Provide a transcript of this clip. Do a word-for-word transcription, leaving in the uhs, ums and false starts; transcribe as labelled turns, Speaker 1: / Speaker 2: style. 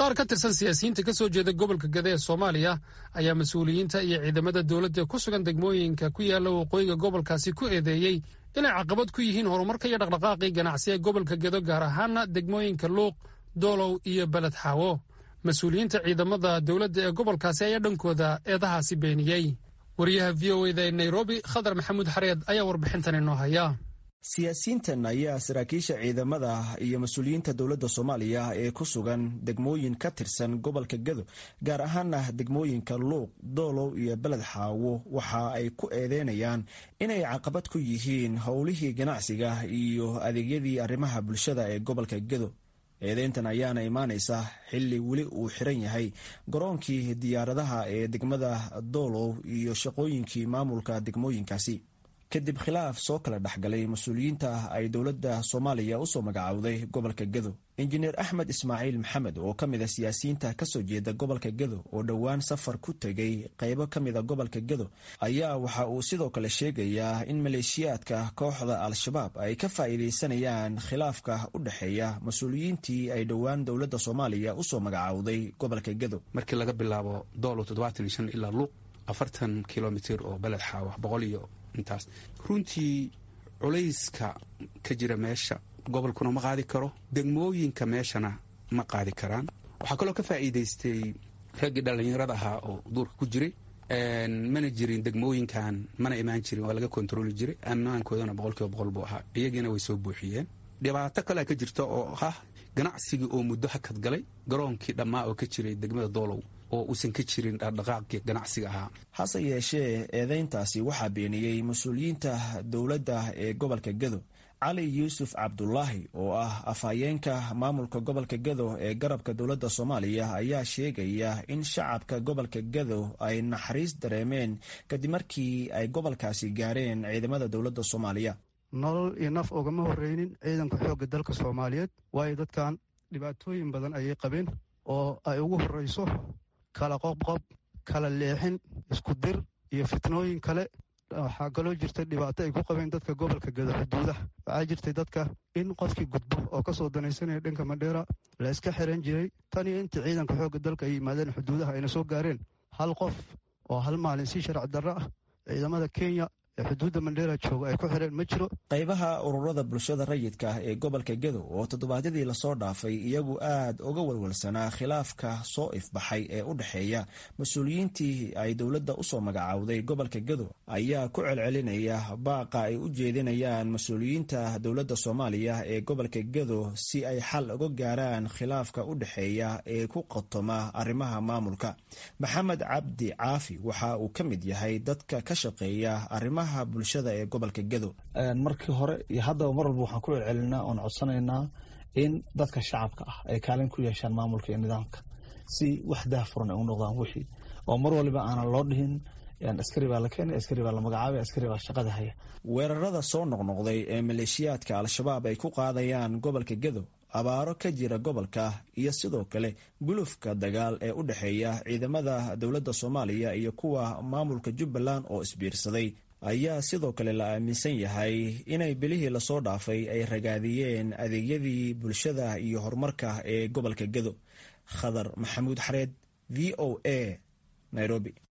Speaker 1: qaar ka tirsan siyaasiyiinta ka soo jeeda gobolka Gado ee Soomaaliya ayaa mas'uuliyiinta iyo ciidamada dawladda ku sugan degmooyinka ku yaala waqooyiga gobolkaasi ku eedeeyay inay caqabad ku yihiin horumarka iyo dhaqdhaqaaqii ganacsiga gobolka Gado gaar ahaan degmooyinka Luuq, Doolow iyo Balad Xaawo. Mas'uuliyiinta ciidamada dawladda ee gobolkaasi ayaa dhankooda eedahaasi beeniyay. Wariyaha V O A da Nairobi Khadar Maxamuud Xareed ayaa warbixintan inoo haya.
Speaker 2: siyaasiyiintan ayaa saraakiisha ciidamada iyo mas-uuliyiinta dowladda Soomaaliya ee ku sugan degmooyin ka tirsan gobolka Gado gaar ahaan degmooyinka Luuq, Doolow iyo Balad Xaawo waxa ay ku eedeynayaan inay caqabad ku yihiin howlihii ganacsiga iyo adeegyadii arrimaha bulshada ee gobolka Gado. eedeyntan ayaana imaanaysa xilli weli uu xiran yahay garoonkii diyaaradaha ee degmada Doolow iyo shaqooyinkii maamulka degmooyinkaasi kadib khilaaf soo kala dhaxgalay mas-uuliyiinta ay dowladda Soomaaliya u soo magacaawday gobolka Gado. Injineer Axmed Ismaaciil Maxamed oo ka mid ah siyaasiyiinta ka soo jeeda gobolka Gado oo dhowaan safar ku tegay qaybo ka mid ah gobolka Gado ayaa waxa uu sidoo kale sheegayaa in maleeshiyaadka kooxda Al-Shabaab ay ka faa'iideysanayaan khilaafka u dhaxeeya mas-uuliyiintii ay dhowaan dowladda Soomaaliya u soo magacaawday gobolka Gado.
Speaker 3: Markii laga bilaabo Doolow toddobaatan iyo shan ilaa Luuq afartan kilomitir oo Balad Xaawo boqol iyo intaas runtii culayska ka jira meesha gobolkuna ma qaadi karo, degmooyinka meeshana ma qaadi karaan. waxaa kaloo ka faa'iidaystay raggii dhallinyarada ahaa oo duurka ku jiray, mana jirin degmooyinkan mana imaan jirin, waa laga kontrooli jiray, ammaankoodana boqolkiiba boqol buu ahaa, iyagiina way soo buuxiyeen. dhibaato kalea ka jirta oo ah ganacsigii oo muddo hakad galay, garoonkii dhammaa oo ka jiray degmada Doolow oo uusan ka jirin dhaqdhaqaaqii ganacsiga ahaa.
Speaker 2: hase yeeshee eedeyntaasi waxaa beeniyey mas-uuliyiinta dowladda ee gobolka Gado. Cali Yuusuf Cabdulaahi oo ah afhayeenka maamulka gobolka Gado ee garabka dowladda Soomaaliya ayaa sheegaya in shacabka gobolka Gado ay naxariis dareemeen kadib markii ay gobolkaasi gaareen ciidamada dowladda Soomaaliya.
Speaker 4: nolol iyo naf ogama horreynin ciidanka xoogga dalka Soomaaliyeed, waayo dadkan dhibaatooyin badan ayay qabeen oo ay ugu horreyso kala qobqob, kala leexin, isku dir iyo fitnooyin kale. waxaa kaloo jirta dhibaato ay ku qabeen dadka gobolka Gado xuduudaha. waxaa jirtay dadka in qofkii gudbo oo kasoo danaysanaya dhanka Mandheera la iska xiran jiray. tan iyo intii ciidanka xoogga dalka ay yimaadeen xuduudaha ayna soo gaareen, hal qof oo hal maalin si sharci darro ah ciidamada Kenya ee xuduudda Mandheera jooga ay ku xireen ma jiro.
Speaker 2: qaybaha ururada bulshada rayidka ee gobolka Gado oo toddobaadyadii lasoo dhaafay iyagu aad uga walwalsanaa khilaafka soo ifbaxay ee u dhexeeya mas-uuliyiintii ay dowladda u soo magacaawday gobolka Gado ayaa ku celcelinaya baaqa ay u jeedinayaan mas-uuliyiinta dowladda Soomaaliya ee gobolka Gado si ay xal uga gaaraan khilaafka u dhexeeya ee ku qotoma arrimaha maamulka. Maxamed Cabdi Caafi waxa uu ka mid yahay dadka ka shaqeeya arrimaha bulshada ee gobolka Gado.
Speaker 5: markii hore iyo haddaba mar walba waxaan ku celcelinaa oon codsanaynaa in dadka shacabka ah ay kaalin ku yeeshaan maamulka iyo nidaamka si wax daahfuran ay u noqdaan wixii oo mar waliba aanan loo dhihin askari baa la keenay, askari baa la magacaabay, askari baa shaqada haya.
Speaker 2: weerarada soo noqnoqday ee maleeshiyaadka Al-Shabaab ay ku qaadayaan gobolka Gado, abaaro ka jira gobolka iyo sidoo kale gulufka dagaal ee u dhexeeya ciidamada dowladda Soomaaliya iyo kuwa maamulka Jubbaland oo isbiirsaday ayaa sidoo kale la aaminsan yahay inay bilihii lasoo dhaafay ay ragaadiyeen adeegyadii bulshada iyo horumarka ee gobolka Gado. Khadar Maxamuud Xareed, V O A, Nairobi.